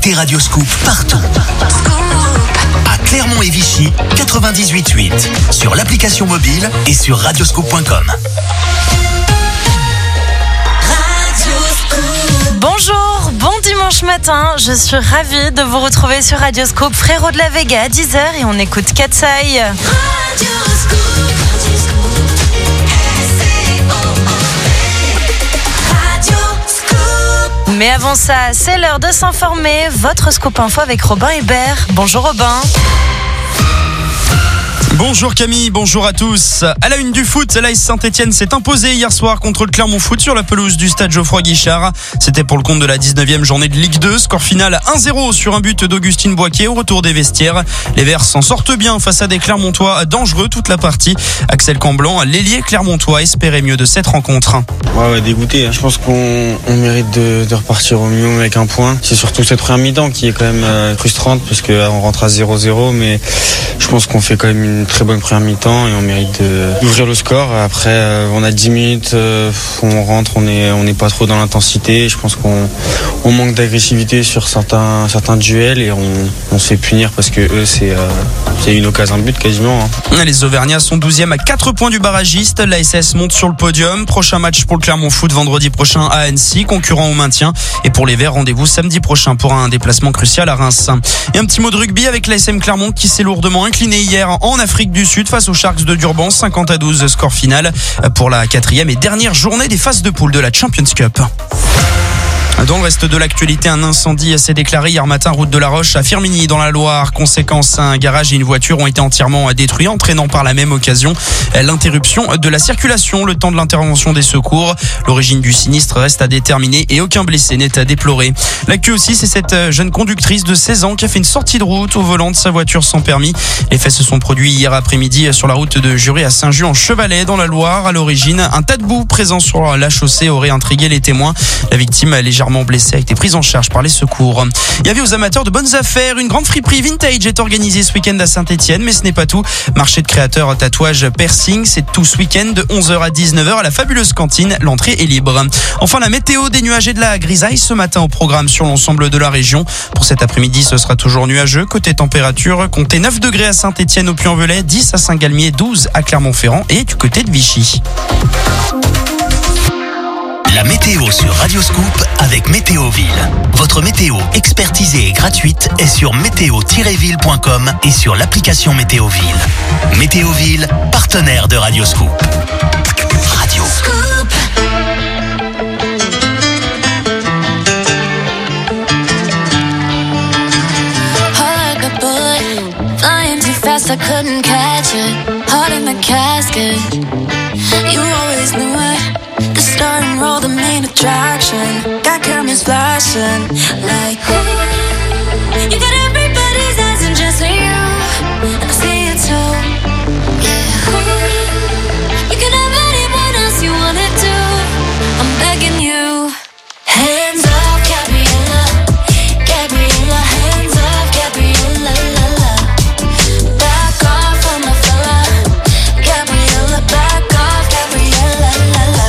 Écoutez Radio Scoop partout. À Clermont et Vichy, 98.8. Sur l'application mobile et sur radioscoop.com. Bonjour, bon dimanche matin, je suis ravie de vous retrouver sur Radio Scoop, Frérot de la Vega à 10h et on écoute Katsai. Mais avant ça, c'est l'heure de s'informer, votre Scoop Info avec Robin Hébert. Bonjour Robin. Bonjour Camille, bonjour à tous. À la une du foot, l'AS Saint-Etienne s'est imposé hier soir contre le Clermont Foot sur la pelouse du stade Geoffroy-Guichard. C'était pour le compte de la 19e journée de Ligue 2. Score final 1-0 sur un but d'Augustine Boisquet au retour des vestiaires. Les Verts s'en sortent bien face à des Clermontois dangereux toute la partie. Axel Camblan, l'ailier clermontois, espérait mieux de cette rencontre. Ouais, dégoûté. Je pense qu'on mérite de repartir au minimum avec un point. C'est surtout cette première mi-temps qui est quand même frustrante parce qu'on rentre à 0-0, mais je pense qu'on fait quand même une très bonne première mi-temps et on mérite d'ouvrir le score. Après, on a 10 minutes, on rentre, on n'est pas trop dans l'intensité. Je pense qu'on manque d'agressivité sur certains duels et on se fait punir parce que eux, c'est une occasion de but quasiment. Les Auvergnats sont 12e à 4 points du barragiste. L'ASS monte sur le podium. Prochain match pour le Clermont Foot vendredi prochain à Annecy, concurrent au maintien. Et pour les Verts, rendez-vous samedi prochain pour un déplacement crucial à Reims. Et un petit mot de rugby avec l'ASM Clermont qui s'est lourdement incliné hier en Afrique du Sud face aux Sharks de Durban, 50-12 score final pour la 4e et dernière journée des phases de poule de la Champions Cup. Dans le reste de l'actualité, un incendie s'est déclaré hier matin route de la Roche à Firminy dans la Loire. Conséquence, un garage et une voiture ont été entièrement détruits, entraînant par la même occasion l'interruption de la circulation le temps de l'intervention des secours. L'origine du sinistre reste à déterminer et aucun blessé n'est à déplorer. L'actu aussi, c'est cette jeune conductrice de 16 ans qui a fait une sortie de route au volant de sa voiture sans permis. Les faits se sont produits hier après-midi sur la route de Jury à Saint-Just-en-Chevalet dans la Loire. À l'origine, un tas de boue présent sur la chaussée aurait intrigué les témoins. La victime a légèrement blessé a été prise en charge par les secours. Il y avait aux amateurs de bonnes affaires, une grande friperie vintage est organisée ce week-end à Saint-Etienne, mais ce n'est pas tout. Marché de créateurs tatouage piercing, c'est tout ce week-end de 11h à 19h à la fabuleuse cantine. L'entrée est libre. Enfin, la météo, des nuages et de la grisaille ce matin au programme sur l'ensemble de la région. Pour cet après-midi, ce sera toujours nuageux. Côté température, comptez 9 degrés à Saint-Etienne au Puy-en-Velay, 10 à Saint-Galmier, 12 à Clermont-Ferrand et du côté de Vichy. La météo sur Radio Scoop avec Météoville. Votre météo expertisée et gratuite est sur météo-ville.com et sur l'application Météoville. Météoville, partenaire de Radio Scoop. Radio Scoop. Like a bullet, flying too fast, I couldn't catch it. Heart in the casket, you always knew it. The start and roll, the main attraction. Got cameras flashing like, ooh, you got everybody's eyes and just you, and I see it too. Yeah, ooh, you can have anyone else you wanna do. I'm begging you. Hands off, Gabriella, Gabriella. Hands off, Gabriella, la la. Back off on my fella, Gabriella. Back off, Gabriella, la la.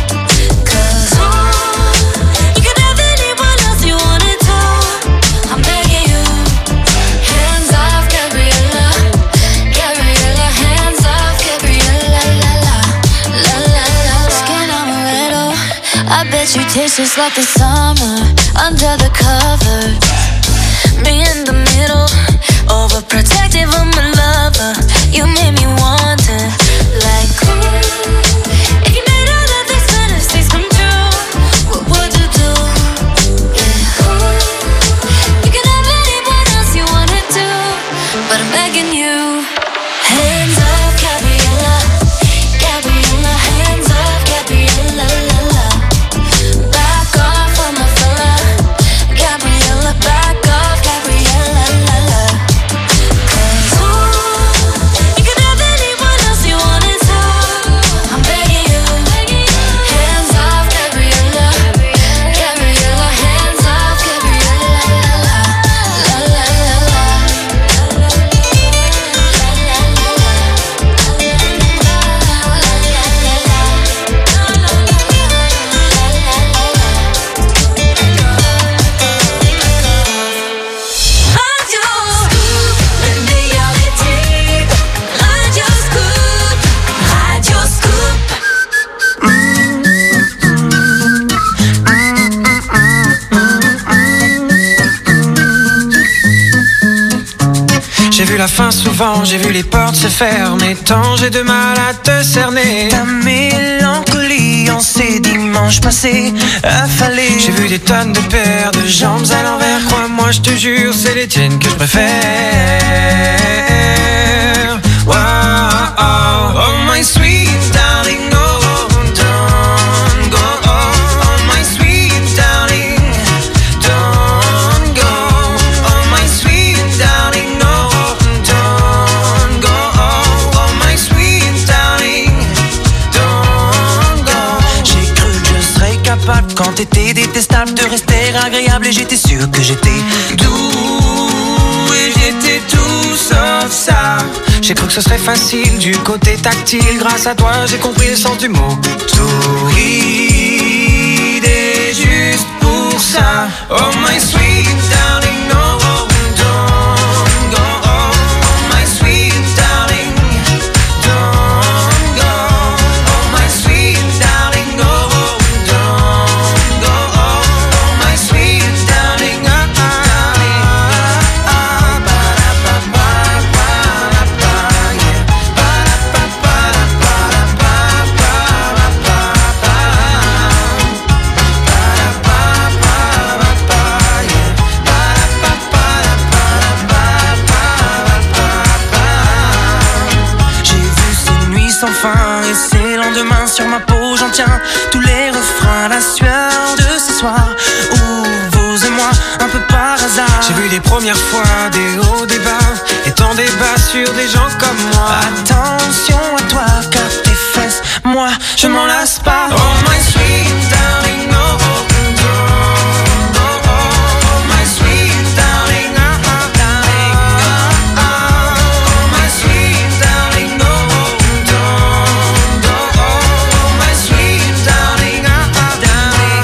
I bet you taste just like the summer under the cover. Me in the middle, overprotective of my lover. You made me wonder, like, ooh, if you made all of these fantasies come true, what would you do? Yeah, ooh, you can have anyone else you wanna do, but I'm begging you. Hands off, Gabriella, Gabriella. Hands off, Gabriella, la la. Back off on my fella, Gabriella. Back off, Gabriella, la la. 'Cause ooh, you can have vu la fin souvent, j'ai vu les portes se fermer. Tant j'ai de mal à te cerner. Ta mélancolie en ces dimanches passés affalés. J'ai vu des tonnes de paires de jambes à l'envers. Crois-moi, je te jure, c'est les tiennes que je préfère. Wow, oh, oh my sweet darling, oh, don't go. Oh my sweet darling, don't go. Oh my sweet darling, oh, don't go. Oh my sweet darling, don't go. J'ai cru que je serais capable quand t'étais détestable de rester agréable et j'étais sûr que j'étais doux et j'étais tout sauf ça. J'ai cru que ce serait facile du côté tactile. Grâce à toi j'ai compris le sens du mot torride. Et juste pour ça, oh my sweet darling, no, don't go. Oh my sweet darling, don't go. Oh my sweet darling, no, don't go. Oh my sweet darling, et ces lendemains sur ma peau, j'en tiens tous les refrains, la sueur de ce soir où vous et moi, un peu par hasard. j'ai vu des premières fois, des hauts, des bas, et tant débats sur des gens comme moi. Attention à toi, car tes fesses, moi, je m'en lasse pas. Oh my sweet darling, no, don't go. Oh my sweet darling, darling, oh my sweet darling, no, don't go. Oh my sweet darling, darling,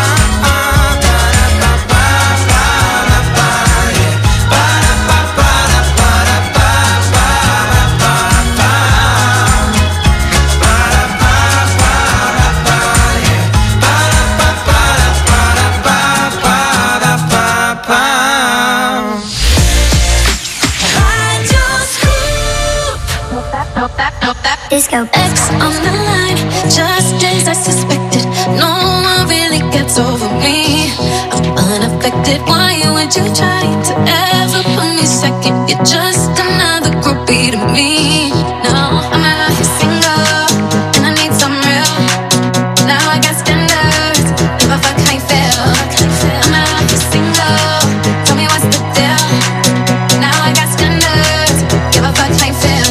Disco X on the line, just as I suspected. No one really gets over me. I'm unaffected. Why would you try to ever put me second? You're just another groupie to me. No, I'm out here single, and I need some real. Now I got standards. Give a fuck how you feel. I'm out here single. Tell me what's the deal. Now I got standards. Give a fuck how you feel.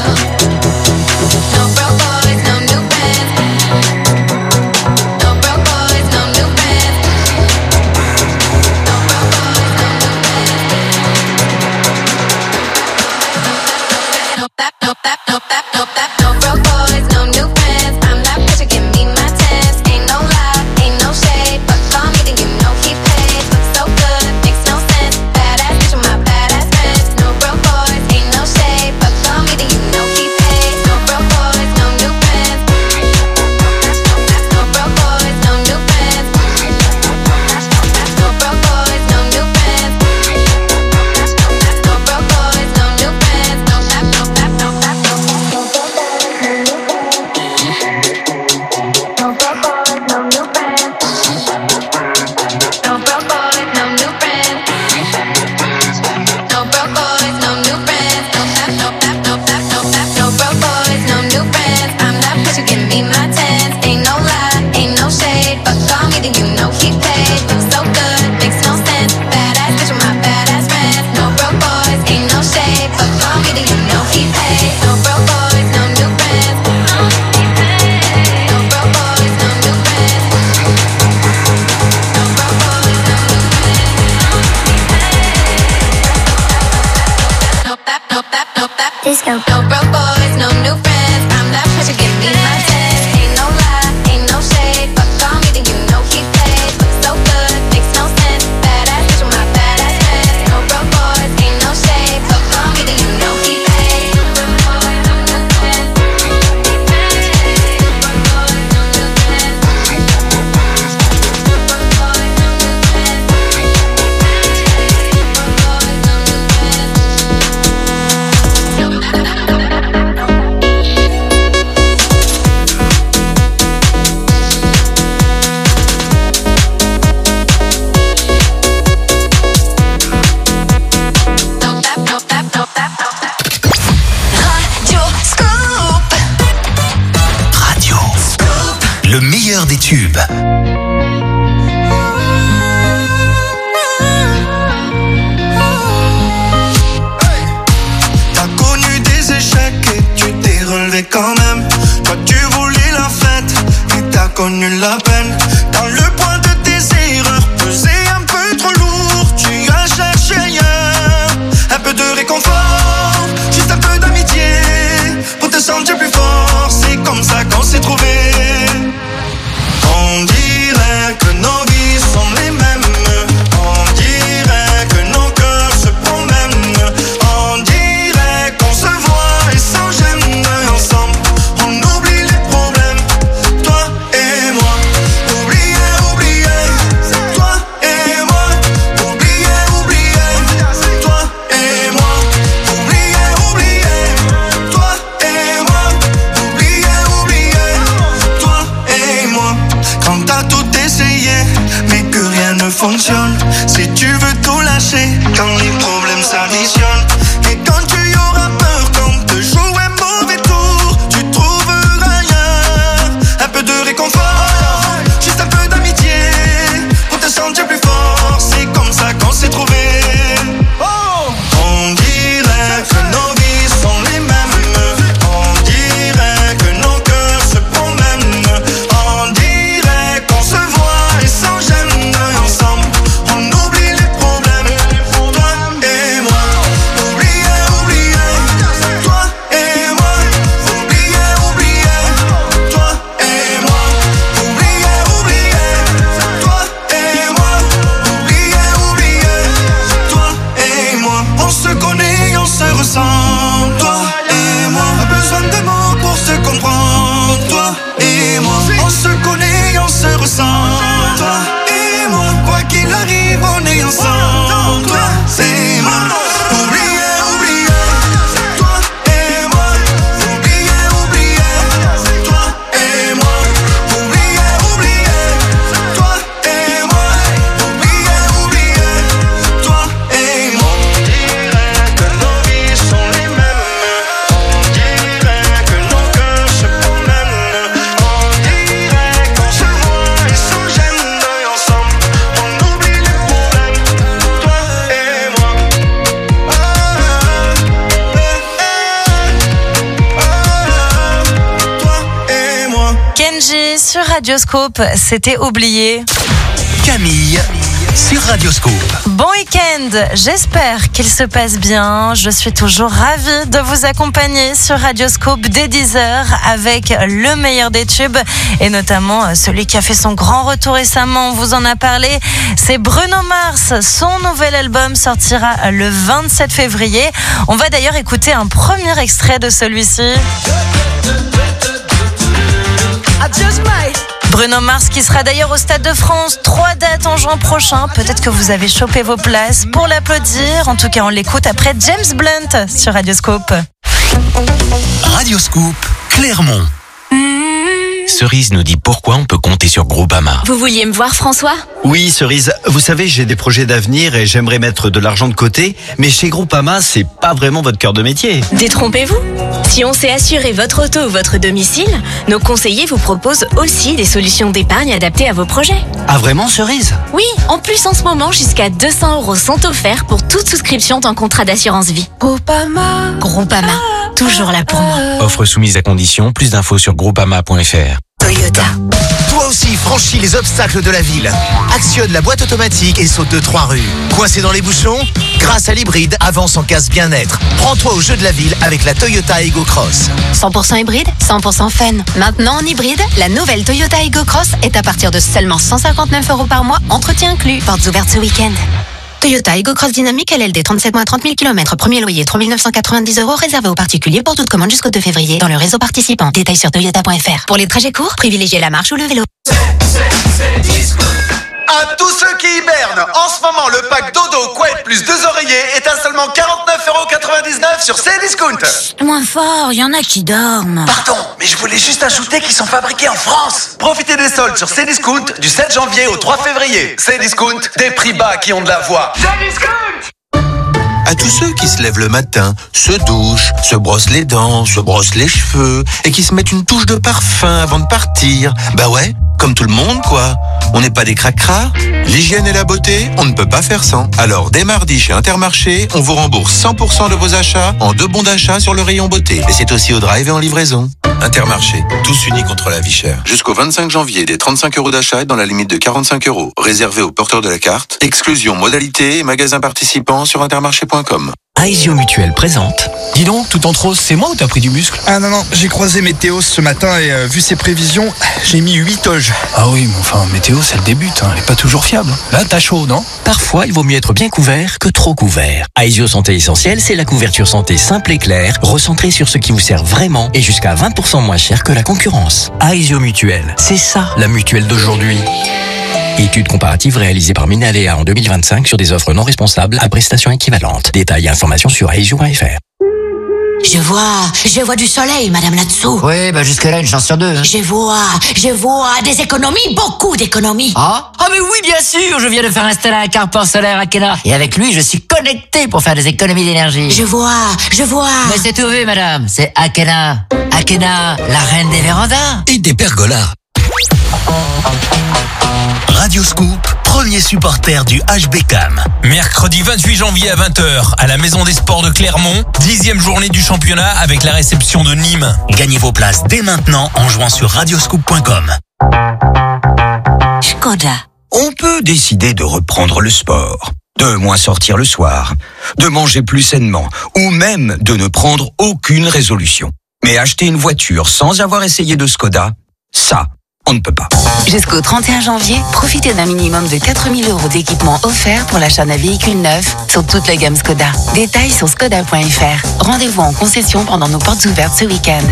That le meilleur des tubes. T'as connu des échecs et tu t'es relevé quand même. Toi tu voulais la fête et t'as connu la peine. Dans le poids de tes erreurs pesé un peu trop lourd, tu as cherché ailleurs un peu de réconfort, juste un peu d'amitié pour te sentir plus fort. C'est comme ça qu'on s'est trouvés. On dirait que nos vies sont les mêmes. On dirait que nos cœurs se promènent. On dirait qu'on se voit et sans gêne. Ensemble, on oublie les problèmes. Toi et moi, oublier, oublier. Toi et moi, oublier, oublier. Toi et moi, oublier, oublier. Toi et moi, oublier, oublier. Toi et moi. Quand t'as tout essayé, mais que rien ne fonctionne. Si tu veux tout lâcher, quand les problèmes s'additionnent. Et quand tu auras peur, quand te joue un mauvais tour, tu trouveras ailleurs un peu de réconfort, juste un peu d'amitié pour te sentir plus fort. C'est comme ça qu'on s'est trouvés. On dirait que nos vies sont les mêmes. On dirait que nos cœurs se promènent. On dirait qu'on se voit et sans gêne. Ensemble, on oublie les problèmes. Toi et moi, oublier, oublier. Toi et moi, oublier, oublier. Toi et moi, oublier, oublier. Toi et moi, oublier, oublier. Toi et moi, on se connaît, on se ressent. Toi et moi, pas besoin de mots pour se comprendre. Toi et moi, on se connaît, on se ressent. Toi et moi, quoi qu'il arrive, on est ensemble. Toi et moi, oublier, oublier. Toi et moi, oublier, oublier. Toi et moi, oublier, oublier. Toi et moi, oublier, oublier. Toi et moi. On dirait que nos vies sont les mêmes. On dirait que nos cœurs se promènent. On dirait qu'on se voit et sans gêne. Ensemble, on oublie les problèmes. Toi et moi. Toi et moi. Kenji sur Radioscope, c'était oublié. Camille sur Radioscope. Bon week-end, j'espère qu'il se passe bien. Je suis toujours ravie de vous accompagner sur Radioscope dès 10h avec le meilleur des tubes et notamment celui qui a fait son grand retour récemment, on vous en a parlé, c'est Bruno Mars. Son nouvel album sortira le 27 février. On va d'ailleurs écouter un premier extrait de celui-ci. Bruno Mars qui sera d'ailleurs au Stade de France, 3 dates en juin prochain. Peut-être que vous avez chopé vos places pour l'applaudir. En tout cas, on l'écoute après James Blunt sur Radioscope. Radioscope, Clermont. Cerise nous dit pourquoi on peut compter sur Groupama. Vous vouliez me voir, François ? Oui, Cerise, vous savez, j'ai des projets d'avenir et j'aimerais mettre de l'argent de côté, mais chez Groupama, c'est pas vraiment votre cœur de métier. Détrompez-vous. Si on sait assurer votre auto ou votre domicile, nos conseillers vous proposent aussi des solutions d'épargne adaptées à vos projets. Ah vraiment, Cerise ? Oui, en plus en ce moment, jusqu'à 200 € sont offerts pour toute souscription d'un contrat d'assurance vie. Groupama. Groupama, toujours là pour moi. Offre soumise à condition, plus d'infos sur groupama.fr. Toyota. Toi aussi, franchis les obstacles de la ville. Actionne la boîte automatique et saute de 3 rues. Coincé dans les bouchons ? Grâce à l'hybride, avance en casse bien-être. Prends-toi au jeu de la ville avec la Toyota Ego Cross. 100% hybride, 100% fun. Maintenant en hybride, la nouvelle Toyota Ego Cross est à partir de seulement 159 € par mois, entretien inclus. Portes ouvertes ce week-end. Toyota Ego Cross Dynamique LLD 37 mois 30 000 km, premier loyer 3 990 € réservé aux particuliers pour toute commande jusqu'au 2 février dans le réseau participant. Détails sur toyota.fr. Pour les trajets courts, privilégiez la marche ou le vélo. À tous ceux qui hibernent, en ce moment, le pack Dodo Couette plus 2 oreillers est à seulement 49,99 € sur Cdiscount. Moins fort, il y en a qui dorment. Pardon, mais je voulais juste ajouter qu'ils sont fabriqués en France. Profitez des soldes sur Cdiscount du 7 janvier au 3 février. Cdiscount, des prix bas qui ont de la voix. Cdiscount. À tous ceux qui se lèvent le matin, se douchent, se brossent les dents, se brossent les cheveux et qui se mettent une touche de parfum avant de partir. Bah ouais, comme tout le monde quoi. On n'est pas des cracras. L'hygiène et la beauté, on ne peut pas faire sans. Alors dès mardi chez Intermarché, on vous rembourse 100% de vos achats en 2 bons d'achat sur le rayon beauté. Et c'est aussi au drive et en livraison. Intermarché, tous unis contre la vie chère. Jusqu'au 25 janvier, des 35 € d'achat dans la limite de 45 €. Réservé aux porteurs de la carte. Exclusion, modalité et magasins participants sur intermarché.com. Aesio Mutuelle présente. Dis donc, tout en trop, c'est moi ou t'as pris du muscle? Ah non, j'ai croisé Météo ce matin et vu ses prévisions, j'ai mis 8 toges. Ah oui, mais enfin, Météo, ça le débute, elle est pas toujours fiable. Là, t'as chaud, non? Parfois, il vaut mieux être bien couvert que trop couvert. Aesio Santé Essentielle, c'est la couverture santé simple et claire, recentrée sur ce qui vous sert vraiment et jusqu'à 20% moins cher que la concurrence. Aesio Mutuelle, c'est ça la mutuelle d'aujourd'hui. Étude comparative réalisée par Minalea en 2025 sur des offres non responsables à prestations équivalentes. Détails et informations sur aesio.fr. Je vois du soleil, madame là-dessous. Oui, jusque-là, une chance sur 2. Hein. Je vois des économies, beaucoup d'économies. Ah mais oui, bien sûr, je viens de faire installer un carport solaire à Akena. Et avec lui, je suis connecté pour faire des économies d'énergie. Je vois. Mais c'est tout vu, madame, c'est Akena. Akena, la reine des vérandas. Et des pergolas. Radio Scoop, premier supporter du HBCAM. Mercredi 28 janvier à 20h, à la Maison des Sports de Clermont, 10e journée du championnat avec la réception de Nîmes. Gagnez vos places dès maintenant en jouant sur radioscoop.com. Skoda. On peut décider de reprendre le sport, de moins sortir le soir, de manger plus sainement, ou même de ne prendre aucune résolution. Mais acheter une voiture sans avoir essayé de Skoda, ça, on ne peut pas. Jusqu'au 31 janvier, profitez d'un minimum de 4 000 € d'équipement offert pour l'achat d'un véhicule neuf sur toute la gamme Skoda. Détails sur skoda.fr. Rendez-vous en concession pendant nos portes ouvertes ce week-end.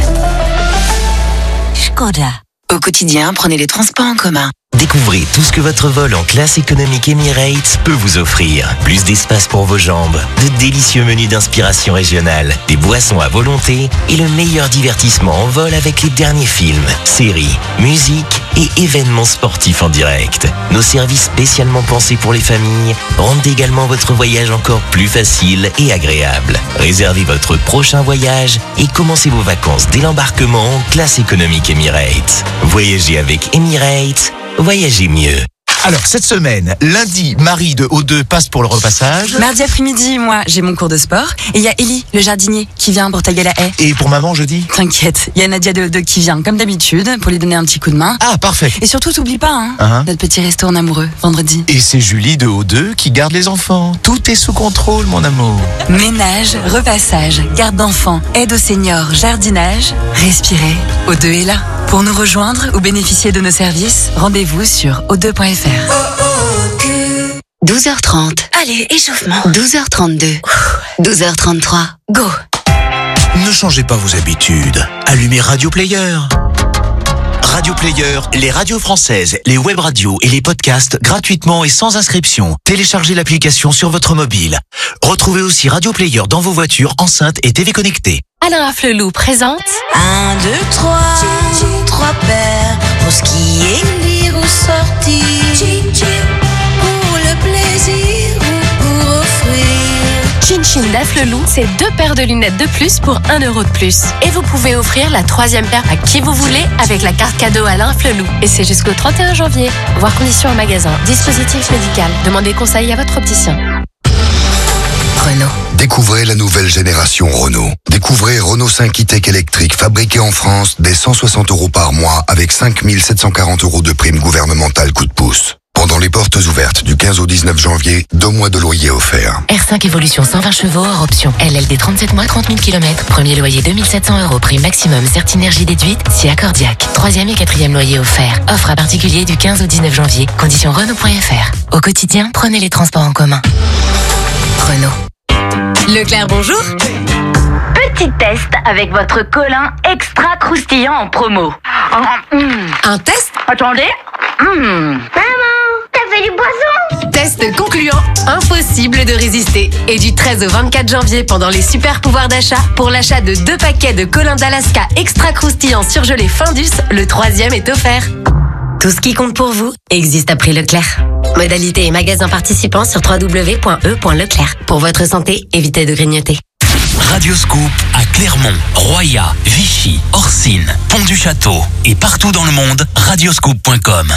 Skoda. Au quotidien, prenez les transports en commun. Découvrez tout ce que votre vol en classe économique Emirates peut vous offrir. Plus d'espace pour vos jambes, de délicieux menus d'inspiration régionale, des boissons à volonté et le meilleur divertissement en vol avec les derniers films, séries, musique et événements sportifs en direct. Nos services spécialement pensés pour les familles rendent également votre voyage encore plus facile et agréable. Réservez votre prochain voyage et commencez vos vacances dès l'embarquement en classe économique Emirates. Voyagez avec Emirates. Voyagez mieux. Alors, cette semaine, lundi, Marie de O2 passe pour le repassage. Mardi après-midi, moi, j'ai mon cours de sport. Et il y a Ellie, le jardinier, qui vient pour tailler la haie. Et pour maman, jeudi? T'inquiète, il y a Nadia de O2 qui vient, comme d'habitude, pour lui donner un petit coup de main. Ah, parfait. Et surtout, t'oublies pas, notre petit resto en amoureux, vendredi. Et c'est Julie de O2 qui garde les enfants. Tout est sous contrôle, mon amour. Ménage, repassage, garde d'enfants, aide aux seniors, jardinage. Respirez, O2 est là. Pour nous rejoindre ou bénéficier de nos services, rendez-vous sur o2.fr. 12h30. Allez, échauffement. 12h32. 12h33. Go. Ne changez pas vos habitudes. Allumez Radio Player. Radio Player, les radios françaises, les web radios et les podcasts gratuitement et sans inscription. Téléchargez l'application sur votre mobile. Retrouvez aussi Radio Player dans vos voitures, enceintes et TV connectées. Alain Afflelou présente 1, 2, 3. 3 paires pour skier, lire ou sortir. Pour le plaisir ou pour offrir. Chin Chin d'Afflelou, c'est 2 paires de lunettes de plus pour 1 € de plus. Et vous pouvez offrir la 3e paire à qui vous voulez avec la carte cadeau Alain Afflelou. Et c'est jusqu'au 31 janvier. Voir conditions en magasin. Dispositif médical. Demandez conseil à votre opticien. Renault. Découvrez la nouvelle génération Renault. Découvrez Renault 5 e-Tech électrique fabriqué en France dès 160 € par mois avec 5 740 € de prime gouvernementale coup de pouce. Pendant les portes ouvertes du 15 au 19 janvier, 2 mois de loyer offerts. R5 Evolution 120 chevaux hors option. LLD 37 mois, 30 000 km. Premier loyer 2 700 €. Prix maximum Certinergie déduite si accordiaque. 3e et 4e loyer offert. Offre à particulier du 15 au 19 janvier. Conditions Renault.fr. Au quotidien, prenez les transports en commun. Renault. Leclerc, bonjour. Petit test avec votre colin extra croustillant en promo. Un test? Attendez. Maman, t'as fait du poisson? Test concluant, impossible de résister. Et du 13 au 24 janvier, pendant les super pouvoirs d'achat, pour l'achat de 2 paquets de colin d'Alaska extra croustillant surgelé Findus, le 3e est offert. Tout ce qui compte pour vous existe à prix Leclerc. Modalité et magasins participants sur www.e.leclerc. Pour votre santé, évitez de grignoter. Radioscoop à Clermont, Roya, Vichy, Orsine, Pont-du-Château et partout dans le monde, radioscoop.com.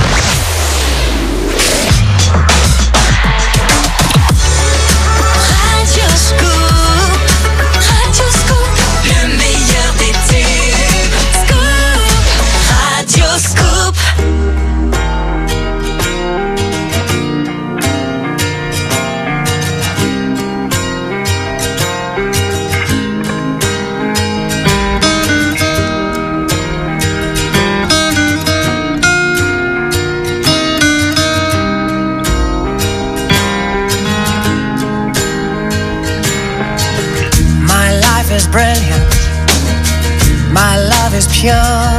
Brilliant, my love is pure.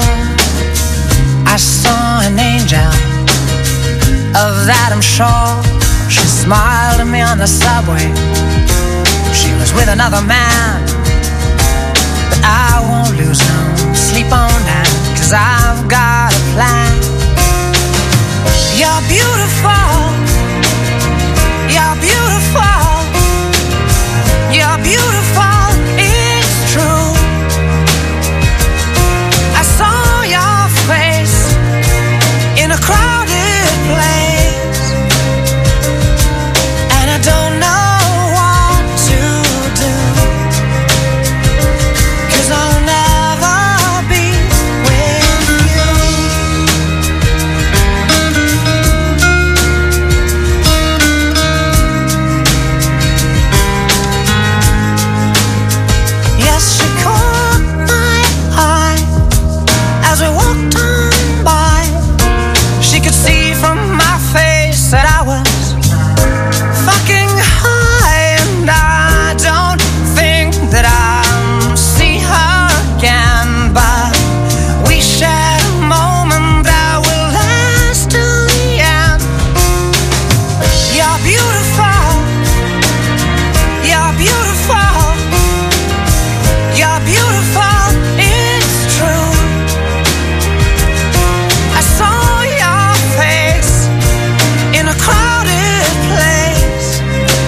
I saw an angel, of that I'm sure. She smiled at me on the subway. She was with another man, but I won't lose no sleep on that, 'cause I've got a plan. You're beautiful, you're beautiful, you're beautiful. In a crowded place, and I don't know what to do, 'cause I'll never be with you. Yes, she caught my eye as we walked on by. She could see from my face that I was fucking high, and I don't think that I'll see her again, but we shared a moment that will last till the end. You're beautiful, you're beautiful, you're beautiful, it's true. I saw your face in a crowded place,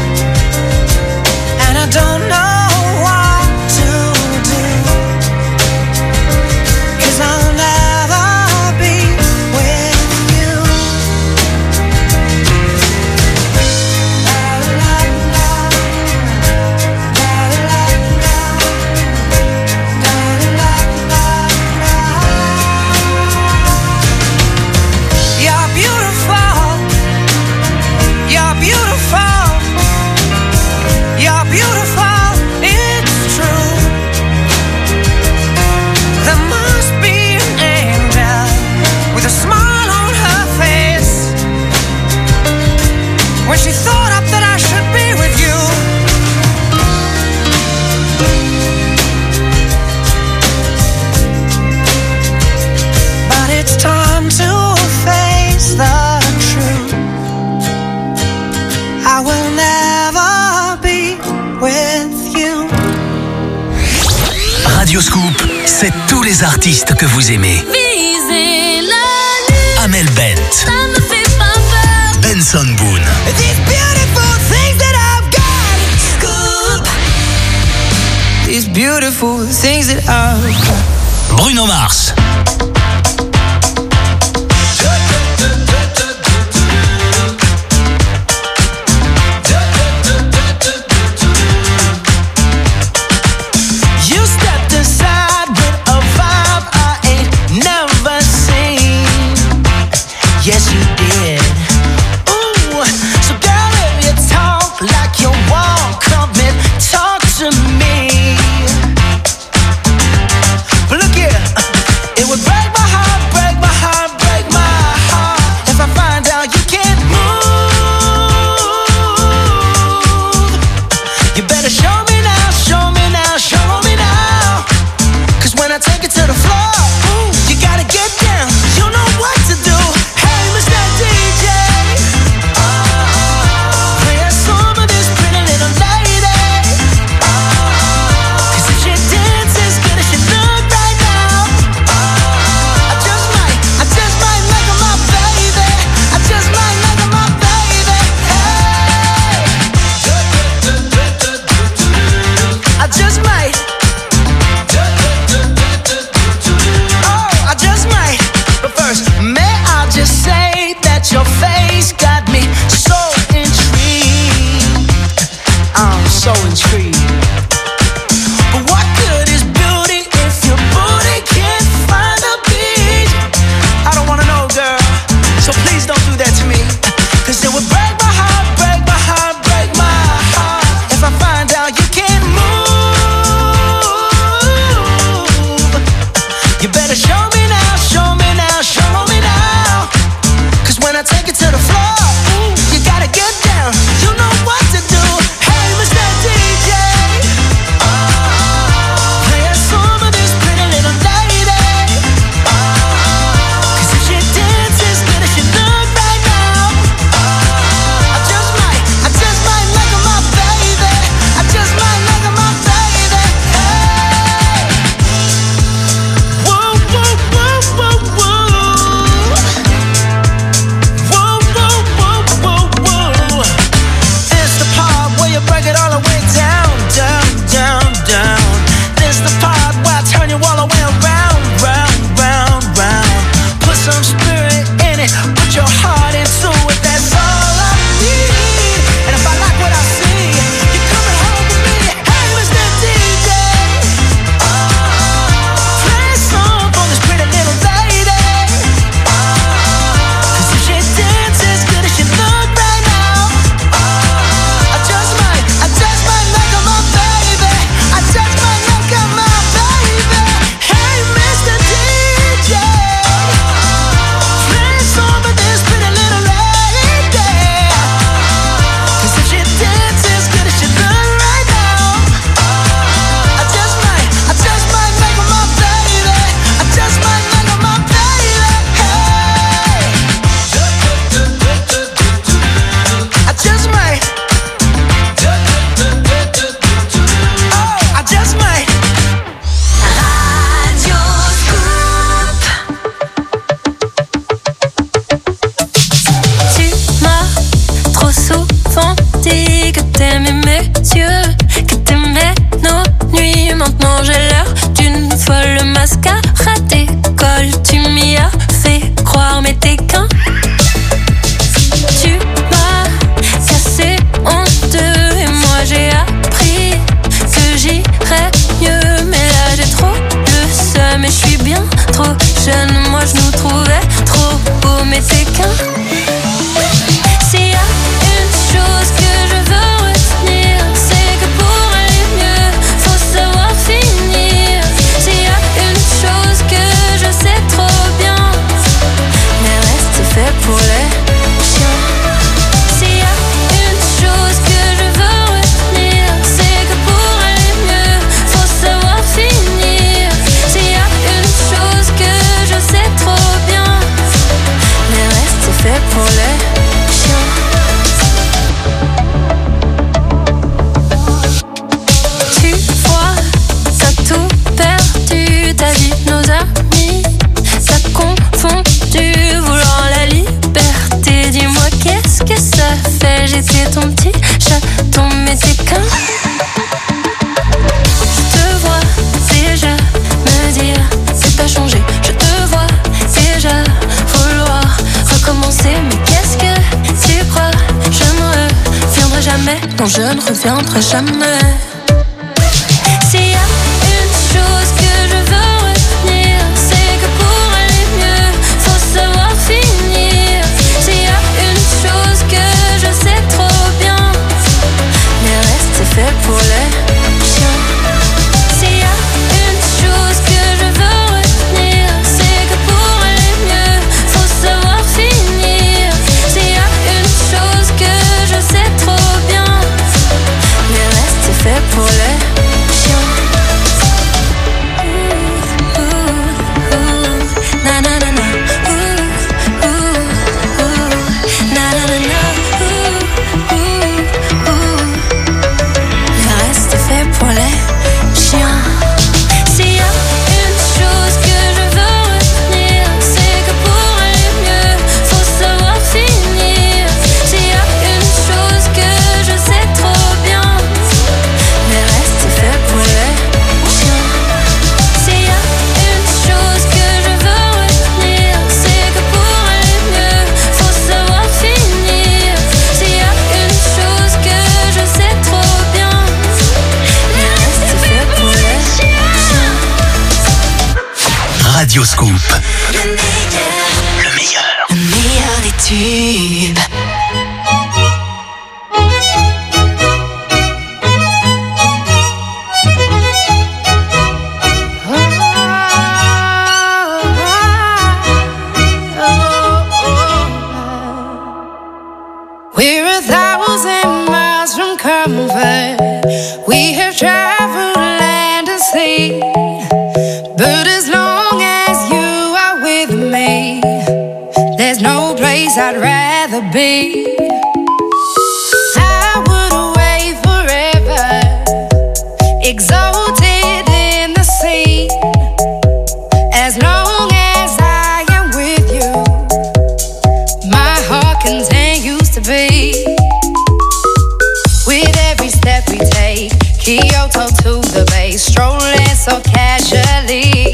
and I don't know what to do, 'cause I'll never be with you. You're beautiful, you're beautiful, you're beautiful, it's true. There must be an angel with a smile on her face when she thought up that I should be with you. But it's time to face the truth. I will never be with you. Radioscoop, c'est tous les artistes que vous aimez. Viser la lune, Amel Bent, ça me fait pas peur. Benson Boone, These beautiful things that I've got. Scoop. These beautiful things that I've got. Bruno Mars, You stepped inside with a vibe I ain't never seen. Yes, you did. Ooh, so girl, if you talk like you walk, come and talk to me. But look here, it je ne reviendrai jamais. S'il y a une chose que je veux retenir, c'est que pour aller mieux, faut savoir finir. S'il y a une chose que je sais trop bien, les restes c'est fait pour les chiens. S'il y a une chose que je veux retenir, c'est que pour aller mieux, faut savoir finir. S'il y a une chose que je sais trop bien, les restes c'est fait pour les chiens. Na na na na. Na na na na. Le reste est fait pour les chiens. S'il y a une chose que je veux retenir, c'est que pour aller mieux, faut savoir finir. S'il y a une chose que je sais trop bien, le reste est fait pour les chiens. S'il y a une chose que je veux retenir, c'est que pour aller mieux, faut savoir finir. S'il y a une chose que je sais trop bien, le reste est fait pour les chiens. Radio Scoop. Le meilleur des tubes. We're 1,000 miles from comfort. We have traveled land and sea. But as long as you are with me, there's no place I'd rather be. I would away forever, exalted in the sea. As long as I am with you, my heart continues to beat. With every step we take, Kyoto to the bay, strolling so casually.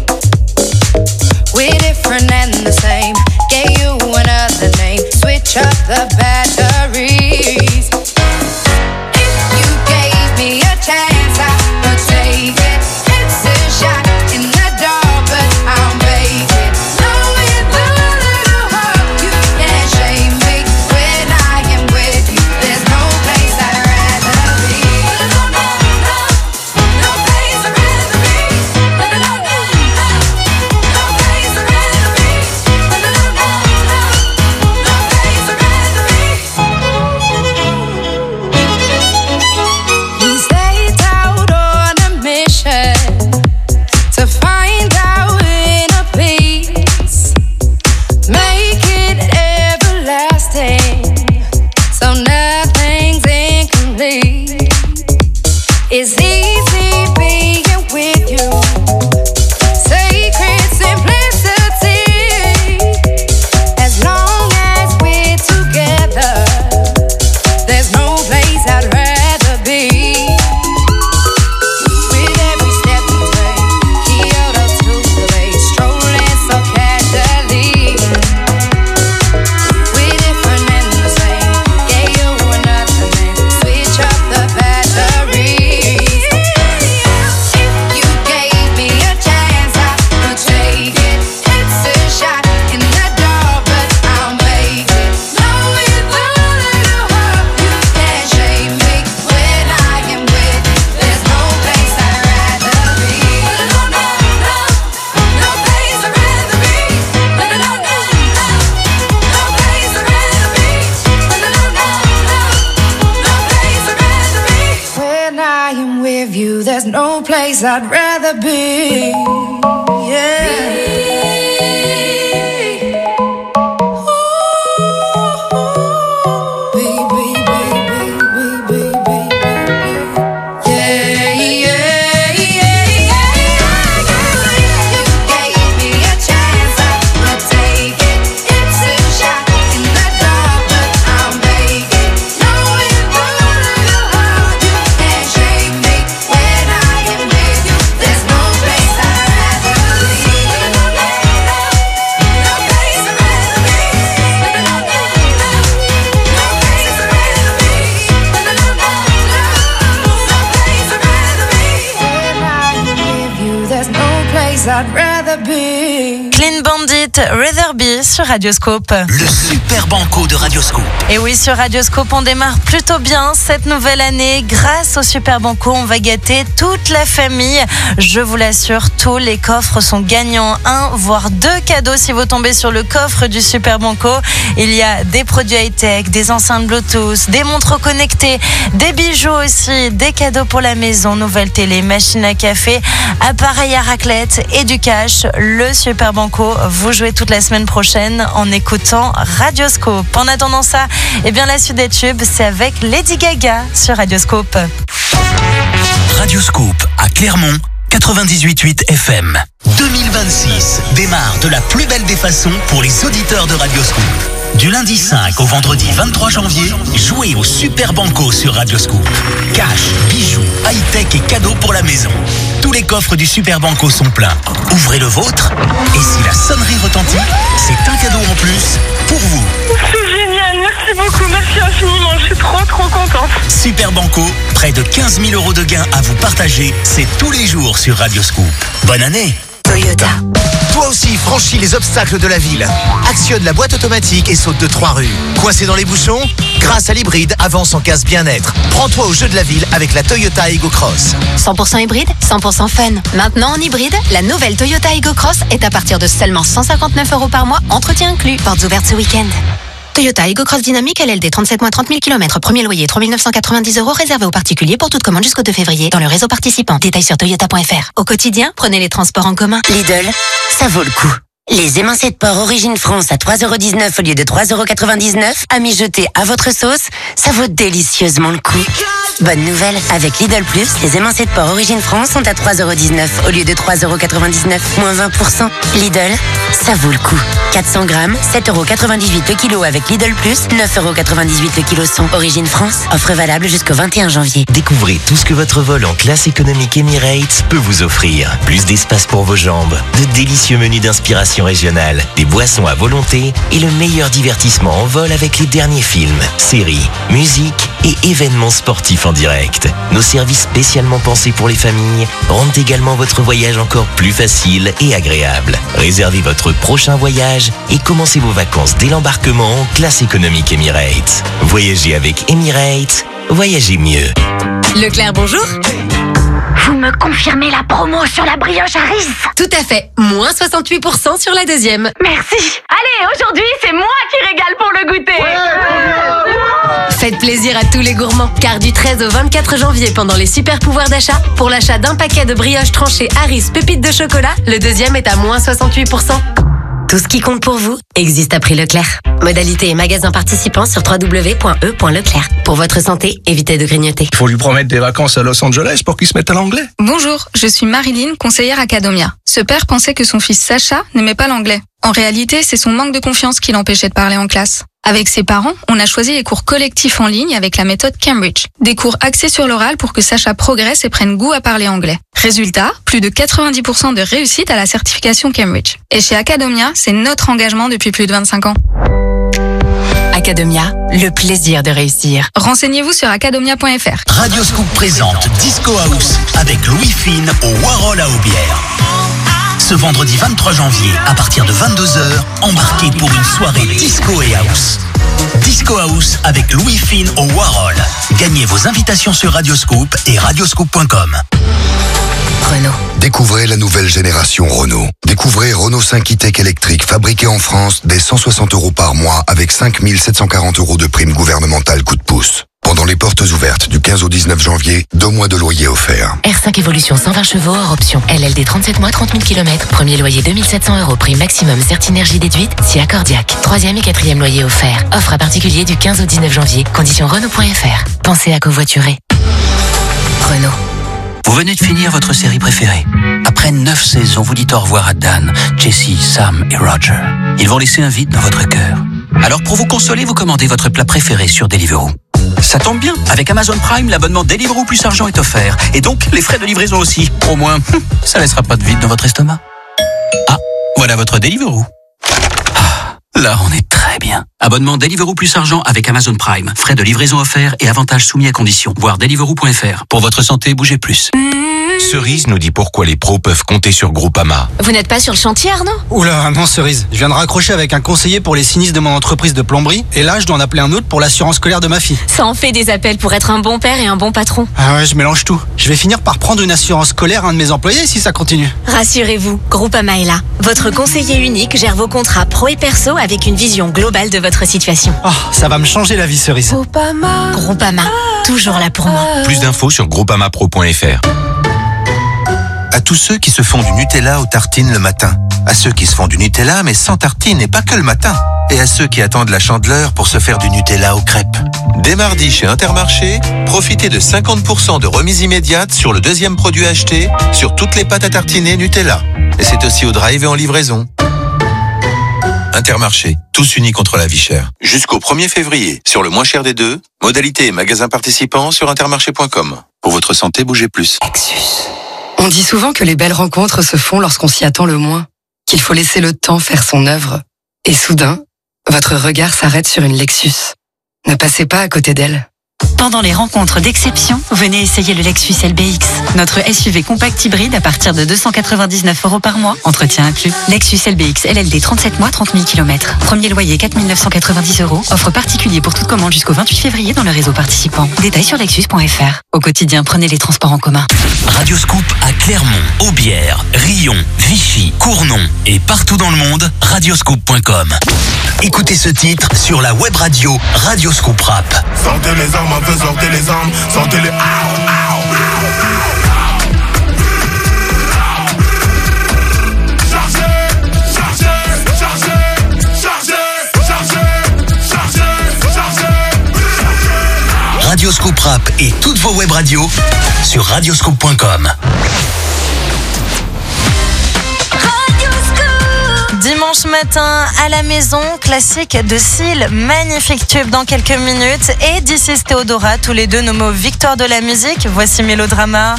We're different and the same, gave you another name, switch up the batteries. If you gave me a chance, I would take it. It's a shot in the dark, but I'll make it. Knowing the little hope, you can't shame me. When I am with you, there's no place I'd rather be. No place I'd rather be. No place I'd rather be. No place I'd rather be. We set out on a mission to find our inner peace, make it everlasting, so nothing's incomplete. It's easy being with you, sacred simplicity. As long as we're together, there's no place I'd rather be. With every step we take, Kyoto to the bay, strolling so casually. We're different and the same, gave you another name, switch up the batteries. If you gave me a chance, I would take it. It's a shot in the dark, but I'll make it. Knowing the little hope, you can't shame me. When I am with you, there's no place I'd rather be. No place I'd rather be. No place I'd rather be. No place I'd rather be. When I am with you, there's no place I'd rather be. Yeah. There's no place I'd rather place I'd rather be. Clean Bandit, Rather Be sur Radioscope. Le super banco de Radioscope. Et oui, sur Radioscope, on démarre plutôt bien cette nouvelle année. Grâce au super banco, on va gâter toute la famille. Je vous l'assure, tous les coffres sont gagnants. 1 voire 2 cadeaux si vous tombez sur le coffre du super banco. Il y a des produits high-tech, des enceintes Bluetooth, des montres connectées, des bijoux aussi, des cadeaux pour la maison, nouvelle télé, machine à café, appareil à raclette et du cash. Le super banco, vous jouez toute la semaine prochaine en écoutant Radioscope. En attendant ça, eh bien la suite des tubes, c'est avec Lady Gaga sur Radioscope. Radioscope à Clermont, 98.8 FM. 2026 démarre de la plus belle des façons pour les auditeurs de Radioscope. Du lundi 5 au vendredi 23 janvier, jouez au Super Banco sur Radioscope. Cash, bijoux, high-tech et cadeaux pour la maison. Tous les coffres du Super Banco sont pleins. Ouvrez le vôtre et si la sonnerie retentit, c'est un cadeau en plus pour vous. C'est génial, merci beaucoup, merci infiniment, je suis trop contente. Super Banco, près de 15 000 € de gains à vous partager, c'est tous les jours sur Radioscope. Bonne année. Toyota. Toi aussi, franchis les obstacles de la ville. Actionne la boîte automatique et saute de 3 rues. Coincé dans les bouchons? Grâce à l'hybride, avance en casse bien-être. Prends-toi au jeu de la ville avec la Toyota Aygo Cross. 100% hybride, 100% fun. Maintenant en hybride, la nouvelle Toyota Aygo Cross est à partir de seulement 159 € par mois, entretien inclus. Portes ouvertes ce week-end. Toyota Aygo Cross Dynamique LLD 37 mois 30 000 km. Premier loyer 3 990 € réservé aux particuliers pour toute commande jusqu'au 2 février dans le réseau participant. Détails sur toyota.fr. Au quotidien, prenez les transports en commun. Lidl, ça vaut le coup. Les émincés de porc Origine France à 3,19 € au lieu de 3,99 € à mijoter à votre sauce, ça vaut délicieusement le coup. Bonne nouvelle, avec Lidl Plus, les émincés de porc Origine France sont à 3,19 € au lieu de 3,99 €, moins 20%. Lidl, ça vaut le coup. 400 grammes, 7,98 € le kilo avec Lidl Plus, 9,98 € le kilo son. Origine France, offre valable jusqu'au 21 janvier. Découvrez tout ce que votre vol en classe économique Emirates peut vous offrir. Plus d'espace pour vos jambes, de délicieux menus d'inspiration régionale, des boissons à volonté et le meilleur divertissement en vol avec les derniers films, séries, musique et événements sportifs en direct. Nos services spécialement pensés pour les familles rendent également votre voyage encore plus facile et agréable. Réservez votre prochain voyage et commencez vos vacances dès l'embarquement en classe économique Emirates. Voyagez avec Emirates, voyagez mieux. Leclerc, bonjour. Vous me confirmez la promo sur la brioche Harris? Tout à fait, moins 68% sur la deuxième. Merci. Allez, aujourd'hui, c'est moi qui régale pour le goûter. Faites plaisir à tous les gourmands, car du 13 au 24 janvier, pendant les super pouvoirs d'achat, pour l'achat d'un paquet de brioches tranchées Harris pépites de chocolat, le deuxième est à moins 68%. Tout ce qui compte pour vous existe à prix Leclerc. Modalité et magasins participants sur www.e.leclerc. Pour votre santé, évitez de grignoter. Il faut lui promettre des vacances à Los Angeles pour qu'il se mette à l'anglais. Bonjour, je suis Marilyn, conseillère Academia. Ce père pensait que son fils Sacha n'aimait pas l'anglais. En réalité, c'est son manque de confiance qui l'empêchait de parler en classe. Avec ses parents, on a choisi les cours collectifs en ligne avec la méthode Cambridge. Des cours axés sur l'oral pour que Sacha progresse et prenne goût à parler anglais. Résultat, plus de 90% de réussite à la certification Cambridge. Et chez Academia, c'est notre engagement depuis plus de 25 ans. Academia, le plaisir de réussir. Renseignez-vous sur academia.fr. Radioscope présente Disco House avec Louis Fine au Warhol à Aubière. Ce vendredi 23 janvier, à partir de 22h, embarquez pour une soirée disco et house. Disco House avec Louis Fine au Warhol. Gagnez vos invitations sur Radioscope et radioscope.com. Renault. Découvrez la nouvelle génération Renault. Découvrez Renault 5 e-Tech électrique fabriqué en France dès 160 € par mois avec 5 740 € de prime gouvernementale coup de pouce. Pendant les portes ouvertes du 15 au 19 janvier, 2 mois de loyer offerts. R5 Evolution 120 chevaux hors option. LLD 37 mois 30 000 km. Premier loyer 2700 €. Prix maximum Certinergie déduite si accordiaque. 3e et 4e loyer offert. Offre à particulier du 15 au 19 janvier. Conditions Renault.fr. Pensez à covoiturer. Renault. Vous venez de finir votre série préférée. Après 9 saisons, vous dites au revoir à Dan, Jessie, Sam et Roger. Ils vont laisser un vide dans votre cœur. Alors pour vous consoler, vous commandez votre plat préféré sur Deliveroo. Ça tombe bien, avec Amazon Prime, l'abonnement Deliveroo plus argent est offert. Et donc, les frais de livraison aussi. Au moins, ça laissera pas de vide dans votre estomac. Ah, voilà votre Deliveroo. Ah, là, on est très bien. rien. Abonnement Deliveroo plus argent avec Amazon Prime. Frais de livraison offerts et avantages soumis à conditions. Voir deliveroo.fr. Pour votre santé, bougez plus. Cerise nous dit pourquoi les pros peuvent compter sur Groupama. Vous n'êtes pas sur le chantier, Arnaud? Oula, non Cerise. Je viens de raccrocher avec un conseiller pour les sinistres de mon entreprise de plomberie. Et là, je dois en appeler un autre pour l'assurance scolaire de ma fille. Ça en fait des appels pour être un bon père et un bon patron. Ah ouais, je mélange tout. Je vais finir par prendre une assurance scolaire à un de mes employés si ça continue. Rassurez-vous, Groupama est là. Votre conseiller unique gère vos contrats pro et perso avec une vision globale de votre situation. Oh, ça va me changer la vie, Cerise. Groupama, toujours là pour moi. Plus d'infos sur groupamapro.fr. À tous ceux qui se font du Nutella aux tartines le matin. À ceux qui se font du Nutella mais sans tartines et pas que le matin. Et à ceux qui attendent la Chandeleur pour se faire du Nutella aux crêpes. Dès mardi chez Intermarché, profitez de 50% de remise immédiate sur le deuxième produit acheté sur toutes les pâtes à tartiner Nutella. Et c'est aussi au drive et en livraison. Intermarché, tous unis contre la vie chère. Jusqu'au 1er février, sur le moins cher des deux, modalités et magasins participants sur intermarché.com. Pour votre santé, bougez plus. Lexus. On dit souvent que les belles rencontres se font lorsqu'on s'y attend le moins, qu'il faut laisser le temps faire son œuvre. Et soudain, votre regard s'arrête sur une Lexus. Ne passez pas à côté d'elle. Pendant les rencontres d'exception, venez essayer le Lexus LBX. Notre SUV compact hybride à partir de 299 € par mois, entretien inclus. Lexus LBX LLD 37 mois, 30 000 km. Premier loyer 4 990 €. Offre particulier pour toute commande jusqu'au 28 février dans le réseau participant. Détails sur lexus.fr. Au quotidien, prenez les transports en commun. Radioscoop à Clermont, Aubière, Rion, Vichy, Cournon et partout dans le monde, radioscoop.com. Écoutez ce titre sur la web radio Radioscoop Rap. Sortez les armes, un peu sortez les armes, sortez les... Radioscoop Rap et toutes vos web radios sur radioscoop.com. Dimanche matin à la maison, classique de Seal, magnifique tube dans quelques minutes. Et d'ici Théodora, tous les deux nommés victoire de la musique. Voici Mélodrama.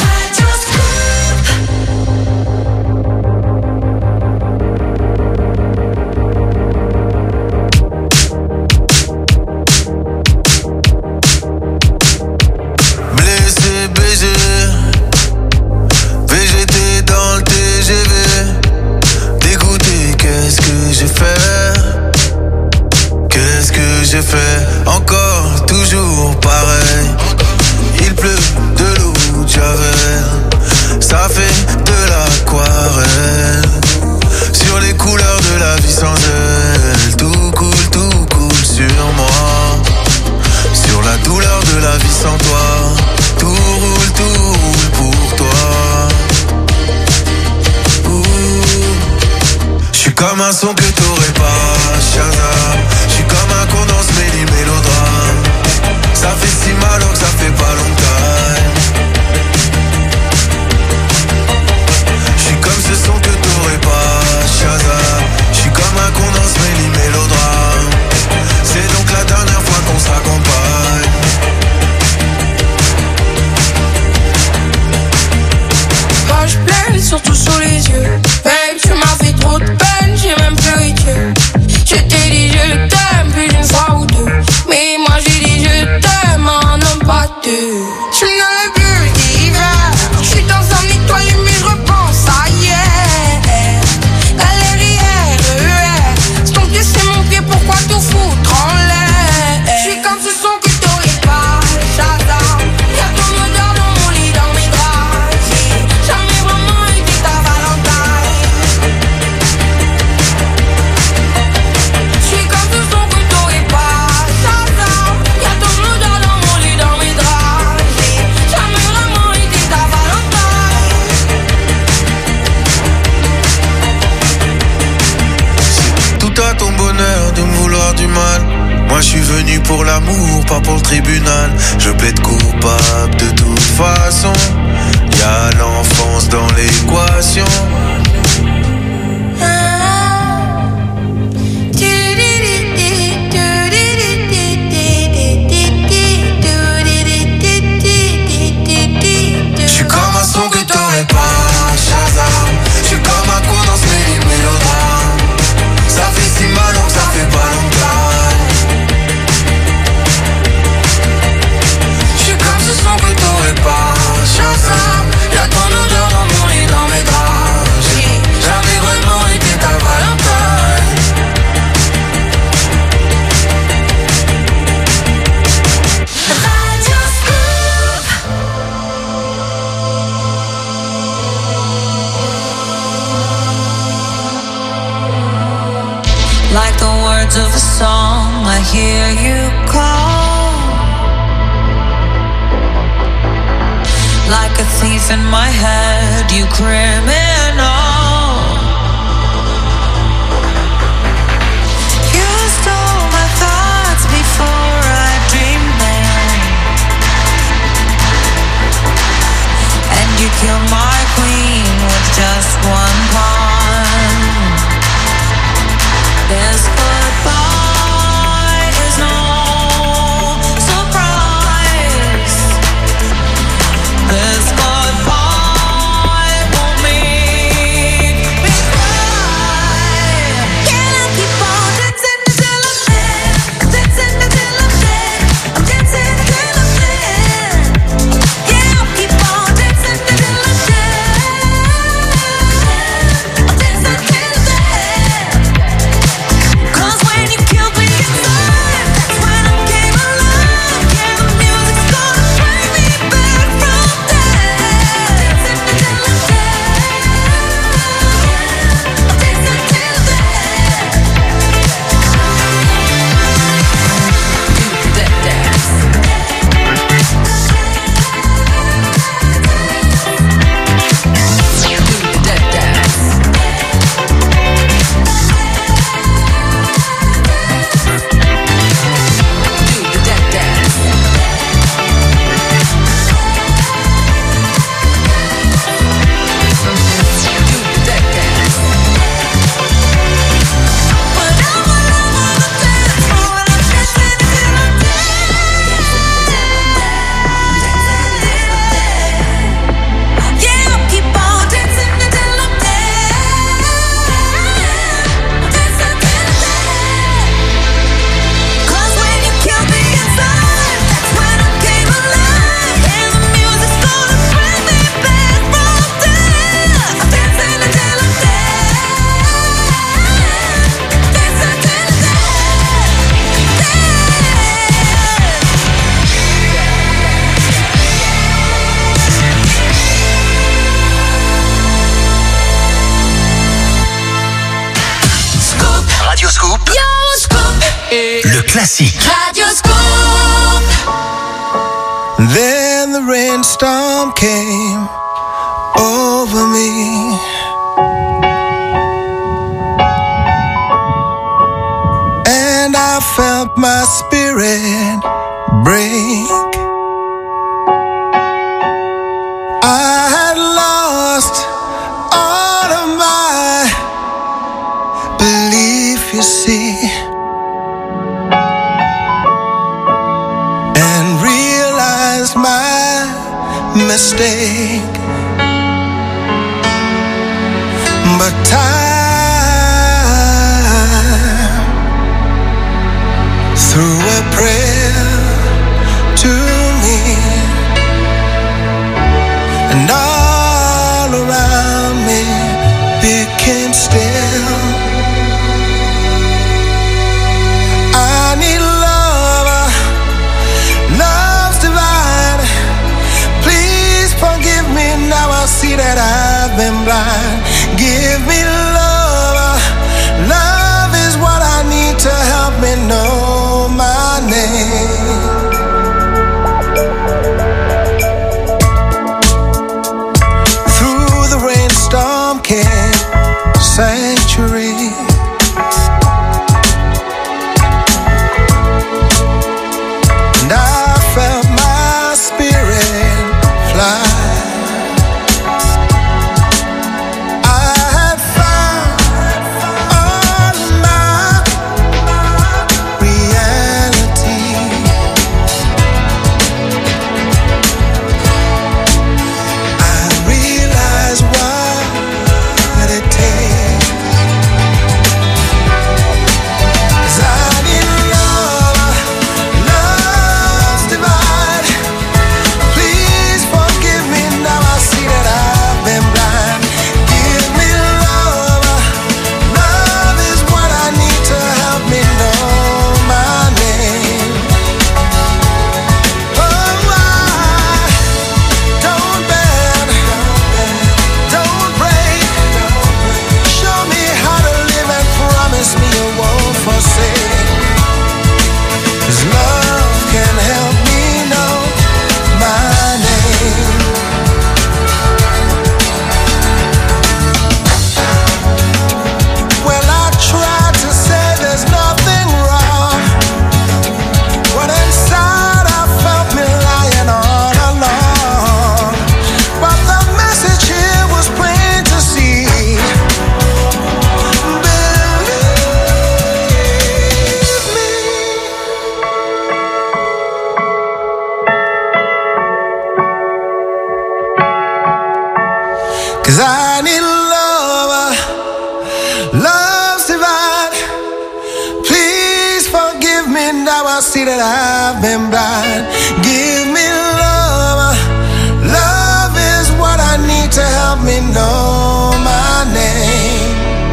Blessé, BG, VGT dans le TGV. Qu'est-ce que j'ai fait? Qu'est-ce que j'ai fait? Encore, toujours pareil. Il pleut de l'eau de Javel. Ça fait de l'aquarelle. Sur les couleurs de la vie sans elle. Tout coule sur moi. Sur la douleur de la vie sans toi. Tout roule pour toi. J'suis comme un son que t'aurais pas, Shazam. J'suis comme un condensé des mélodrames. Ça fait si mal alors que ça fait pas longtemps. J'suis comme ce son que t'aurais pas, Shazam. J'suis comme un condensé des mélodrames. C'est donc la dernière fois qu'on s'accompagne. Moi j'plaise surtout sous les yeux. Babe, tu m'as fait trop de peine, j'ai même pleuré Dieu. Je t'ai dit je t'aime plus d'une fois ou deux. Mais moi j'ai dit je t'aime en homme pas deux. Je n'avais plus d'hiver. Je suis dans un étoile mais je repense à hier. Galère, ton pied c'est mon pied, pourquoi tout foutre en l'air? Je suis comme ce son que t'aurais pas, Shazam. Y'a ton odeur dans mon lit, dans mes draps. J'ai jamais vraiment été ta Valentine. Je suis comme ce son que t'aurais pas, Shazam. Y'a ton odeur dans mon lit, dans mes draps. J'ai jamais vraiment été ta Valentine. Tout à ton bonheur de me vouloir du mal. Moi je suis venu pour l'amour, pas pour le tribunal. Je plaide coupable de toute façon. Y'a l'enfance dans l'équation. Je suis comme un son que t'aurais pas, Shazam. Je suis comme un condensé des mélodrames. Ça fait si mal donc ça fait pas longtemps. Like the words of a song, I hear you call. Like a thief in my head, you criminal. You stole my thoughts before I dreamed them, and you killed my queen with just one pawn. This goodbye is no surprise. This goodbye won't make me cry. Can I keep on dancing until I'm dead? Dancing until I'm dead. I'm dancing until I'm dead. Yeah, I'll keep on dancing until I'm dead. I'm dancing until I'm dead. 'Cause when you killed me inside, that's when I came alive. Yeah, the music's gonna bring me back from death. Dancing until I'm dead. I'm dancing until I'm dead. Do that dance. Do that dance. Do that dance. Do that dance. But I'm all over the dance floor and I'm dancing until I'm dead. Yeah, I'll keep on dancing until I'm dead. Dancing until I'm dead. 'Cause when you killed me inside, that's when I came alive. And the music's gonna bring me back from death. I'm dancing until I'm dead. Dancing until I'm Radio Scoop, Yo, Scoop. le classique. Radio Scoop. Then the rainstorm came over me. And I felt my spirit break. I had lost all of my belief, you see, and realized my mistake. But time threw a prayer to me, and all around me became still. I need love, love's divine. Please forgive me, now I see that I've been blind. Give me love, love is what I need to help me know my name. now I see that I've been blind. Give me love. Love is what I need to help me know my name.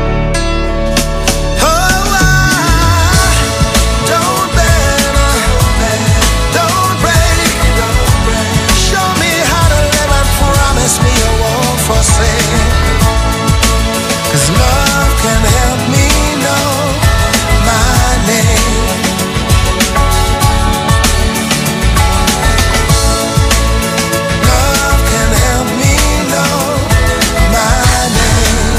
Oh, I don't bend, don't break. Show me how to live and promise me you won't forsake. 'Cause love can help me know my name. Love can help me know my name.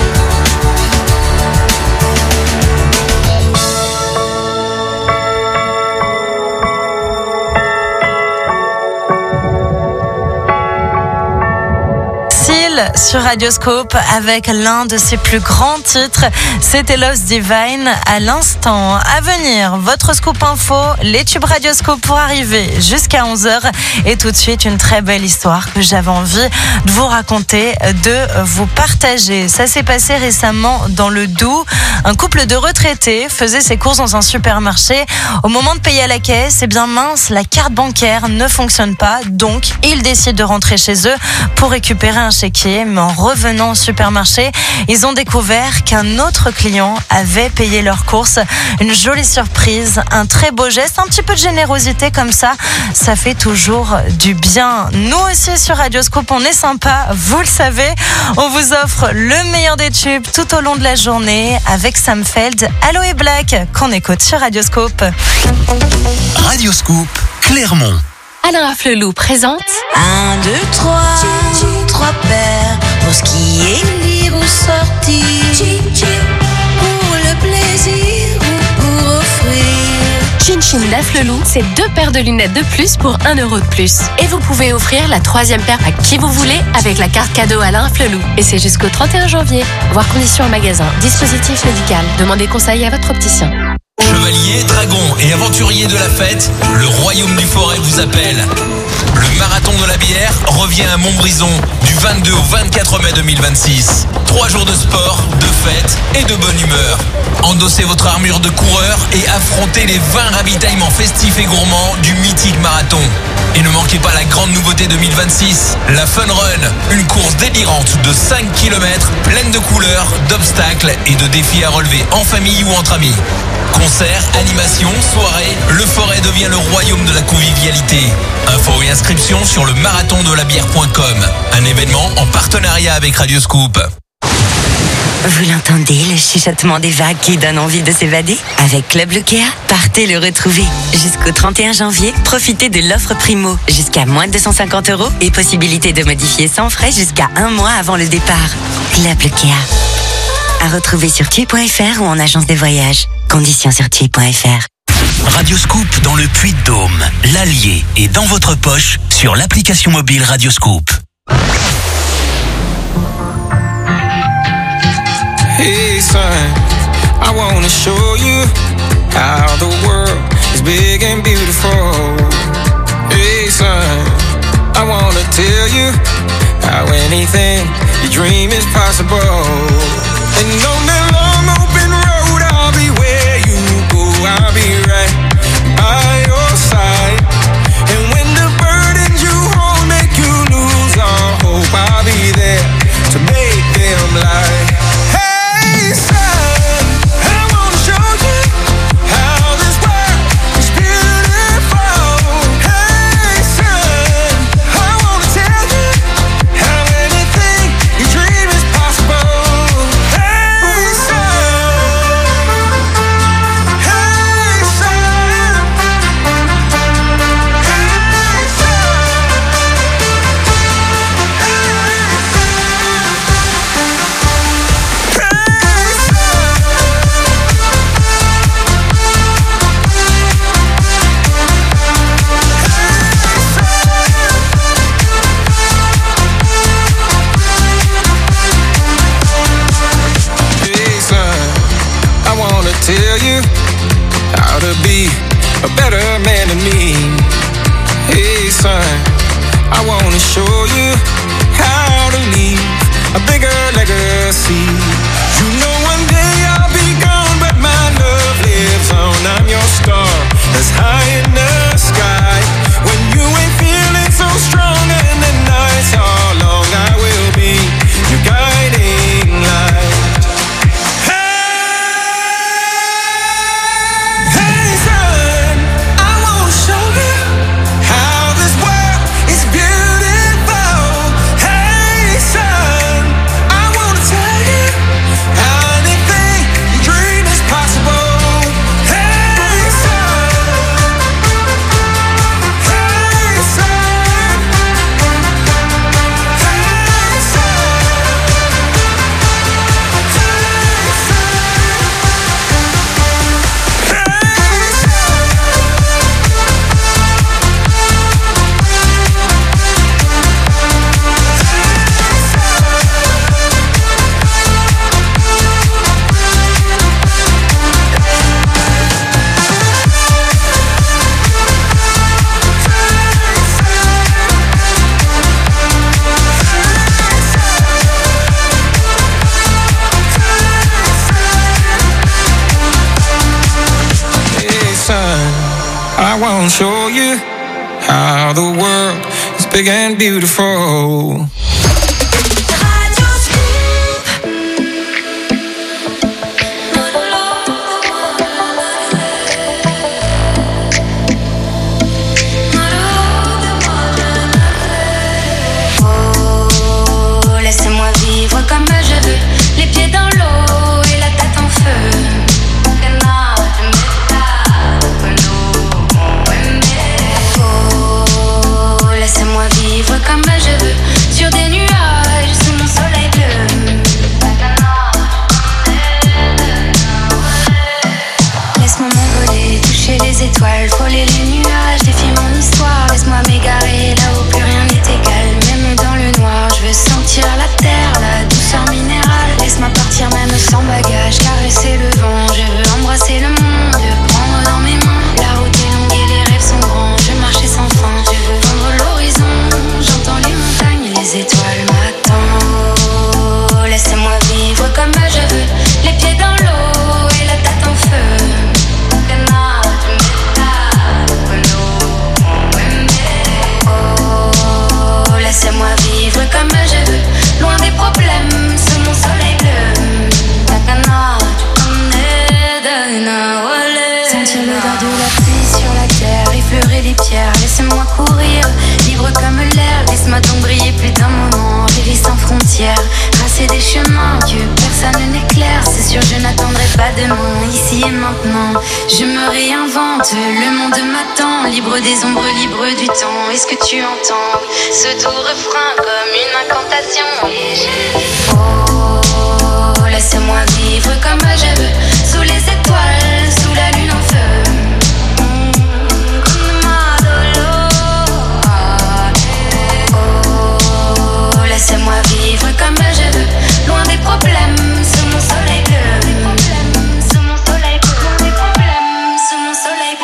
Seal sur Radioscope avec l'un de ses plus grands titres, c'était Lost Divine à l'instant. À venir, votre scoop info, les tubes Radioscope pour arriver jusqu'à 11h et tout de suite une très belle histoire que j'avais envie de vous raconter, de vous partager. Ça s'est passé récemment dans le Doubs. Un couple de retraités faisait ses courses dans un supermarché. Au moment de payer à la caisse, eh bien mince, la carte bancaire ne fonctionne pas, donc ils décident de rentrer chez eux pour récupérer un chéquier. Mais en revenant au supermarché, ils ont découvert qu'un autre client avait payé leurs courses. Une jolie surprise, un très beau geste, un petit peu de générosité comme ça fait toujours du bien. Nous aussi sur Radioscope, on est sympa, vous le savez. On vous offre le meilleur des tubes tout au long de la journée avec Sam Feld, Aloe Black, qu'on écoute sur Radioscope. Radioscope, Clermont. Alain Afflelou présente 1, 2, 3, 3 paires pour skier, lire ou sortir, pour le plaisir ou pour offrir. Chin Chin d'Afflelou, c'est 2 paires de lunettes de plus pour 1 euro de plus. Et vous pouvez offrir la 3e paire à qui vous voulez avec la carte cadeau Alain Afflelou. Et c'est jusqu'au 31 janvier. Voir conditions en magasin. Dispositif médical. Demandez conseil à votre opticien. Chevaliers, dragons et aventuriers de la fête, le royaume du forêt vous appelle. Le marathon de la bière revient à Montbrison du 22 au 24 mai 2026. 3 jours de sport, de fête et de bonne humeur. Endossez votre armure de coureur et affrontez les 20 ravitaillements festifs et gourmands du mythique marathon. Et ne manquez pas la grande nouveauté 2026, la Fun Run, une course délirante de 5 km pleine de couleurs, d'obstacles et de défis à relever en famille ou entre amis. Concerts, animations, soirées, le forêt devient le royaume de la convivialité. Infos et inscriptions sur le marathondelabière.com. Un événement en partenariat avec Radioscoop. Vous l'entendez, le chuchotement des vagues qui donne envie de s'évader? Avec Club Lucéa, partez le retrouver. Jusqu'au 31 janvier, profitez de l'offre Primo. Jusqu'à moins de 250 € et possibilité de modifier sans frais jusqu'à 1 mois avant le départ. Club Lucéa. À retrouver sur tui.fr ou en agence de voyage. Conditions sur tui.fr. Radioscoop dans le Puy-de-Dôme, l'Allier et dans votre poche sur l'application mobile Radioscoop. Hey son, I wanna show you how the world is big and beautiful. Hey son, I wanna tell you how anything you dream is possible. And on that long open road, I'll be where you go, I'll be right by your side. And when the burdens you hold make you lose all hope, I'll be there to make them lie. Hey son, I wanna show you how this world is beautiful. Hey son, I wanna tell you how anything you dream is possible. Hey son, hey son, hey tell you how to be a better man than me. Hey son, I wanna show you how to leave a bigger legacy. You know one day I'll be gone, but my love lives on. I'm your star son, I wanna show you how the world is big and beautiful. Comme je veux, les pieds dans l'eau et la tête en feu. Oh, laissez-moi vivre comme je veux, sur des nuages sous mon soleil bleu. Laisse-moi m'envoler, toucher les étoiles, frôler les nuages, défier mon histoire. Laisse-moi m'égarer là où plus rien n'est égal, même dans le noir. Je veux sentir la terre, la douceur minérale. Laisse-moi partir même sans bagage, caresser le vent. Je veux embrasser le monde, prendre dans mes mains. La route est longue et les rêves sont grands. Je veux marcher sans fin, je veux vendre l'horizon. J'entends les montagnes et les étoiles m'attendent. Oh, laissez-moi vivre comme je veux, les pieds dans l'eau et la tête en feu. Oh, laissez-moi vivre comme je veux, loin des problèmes, sous mon soleil bleu. Sentir l'odeur de la pluie sur la terre, effleurer les pierres, laissez-moi courir, libre comme l'air. Laisse-moi donc briller plus d'un moment, rêver sans frontières, tracer des chemins que personne n'éclaire. C'est sûr je n'attendrai pas demain, ici et maintenant. Je me réinvente, le monde m'attend, libre des ombres, libre du temps. Est-ce que tu entends ce doux refrain comme une incantation? Et je dis oh, laissez-moi vivre comme je veux, sous les étoiles, sous la lune en feu. Oh, laissez-moi vivre comme je veux, loin des problèmes, sous mon soleil bleu. Sous mon soleil bleu, loin des problèmes, sous mon soleil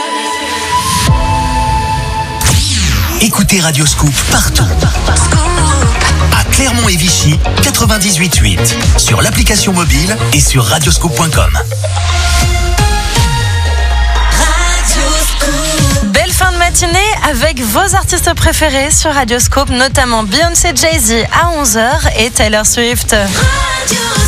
bleu. Écoutez Radio Scoop partout. À Clermont et Vichy, 98.8. Sur l'application mobile et sur radioscoop.com. Belle fin de matinée avec vos artistes préférés sur Radioscope, notamment Beyoncé, Jay-Z à 11h et Taylor Swift. Radio